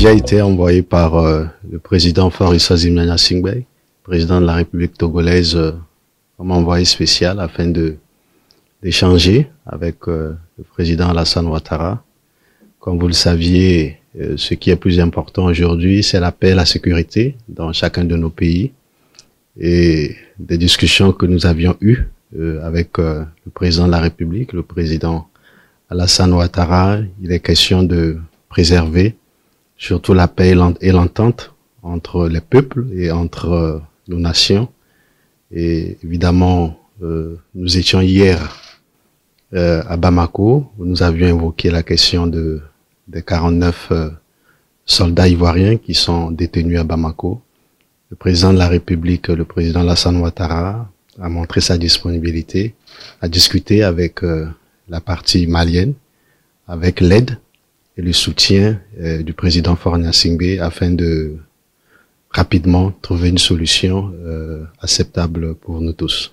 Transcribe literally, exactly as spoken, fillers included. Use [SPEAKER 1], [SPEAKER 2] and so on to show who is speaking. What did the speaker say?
[SPEAKER 1] déjà été envoyé par euh, le président Faure Issou Singbe, président de la République togolaise, euh, comme envoyé spécial afin de d'échanger avec euh, le président Alassane Ouattara. Comme vous le saviez, euh, ce qui est plus important aujourd'hui, c'est la paix et la sécurité dans chacun de nos pays. Et des discussions que nous avions eues euh, avec euh, le président de la République, le président Alassane Ouattara, il est question de préserver surtout la paix et l'entente entre les peuples et entre euh, nos nations. Et évidemment, euh, nous étions hier euh, à Bamako, où nous avions évoqué la question de des quarante-neuf euh, soldats ivoiriens qui sont détenus à Bamako. Le président de la République, le président Alassane Ouattara, a montré sa disponibilité à discuter avec euh, la partie malienne, avec l'aide et le soutien euh, du président Faure Gnassingbé afin de rapidement trouver une solution euh, acceptable pour nous tous.